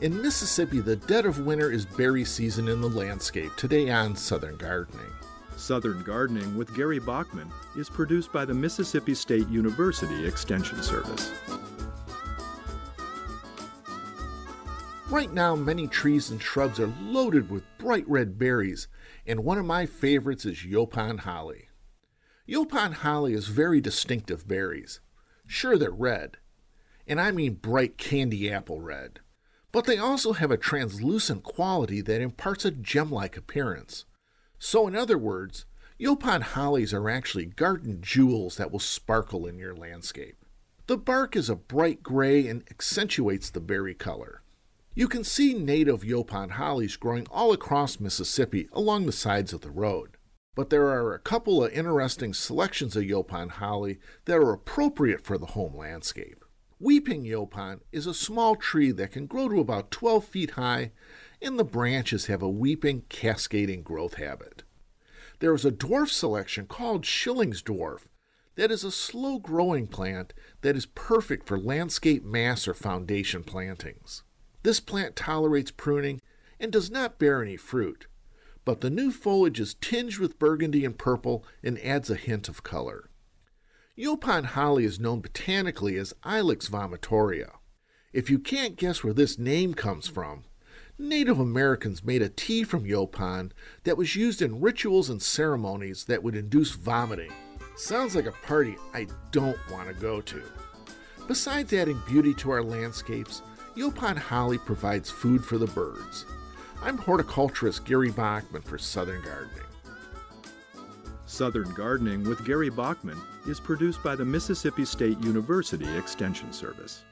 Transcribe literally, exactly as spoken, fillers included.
In Mississippi, the dead of winter is berry season in the landscape. Today on Southern Gardening. Southern Gardening with Gary Bachman is produced by the Mississippi State University Extension Service. Right now, many trees and shrubs are loaded with bright red berries, and one of my favorites is Yaupon holly. Yaupon holly is very distinctive berries. Sure, they're red, and I mean bright candy apple red, but they also have a translucent quality that imparts a gem-like appearance. So in other words, Yaupon hollies are actually garden jewels that will sparkle in your landscape. The bark is a bright gray and accentuates the berry color. You can see native Yaupon hollies growing all across Mississippi along the sides of the road. But there are a couple of interesting selections of Yaupon holly that are appropriate for the home landscape. Weeping Yaupon is a small tree that can grow to about twelve feet high, and the branches have a weeping, cascading growth habit. There is a dwarf selection called Schilling's dwarf that is a slow-growing plant that is perfect for landscape mass or foundation plantings. This plant tolerates pruning and does not bear any fruit, but the new foliage is tinged with burgundy and purple and adds a hint of color. Yaupon holly is known botanically as Ilex vomitoria. If you can't guess where this name comes from, Native Americans made a tea from yaupon that was used in rituals and ceremonies that would induce vomiting. Sounds like a party I don't want to go to. Besides adding beauty to our landscapes, Yaupon holly provides food for the birds. I'm horticulturist Gary Bachman for Southern Gardening. Southern Gardening with Gary Bachman is produced by the Mississippi State University Extension Service.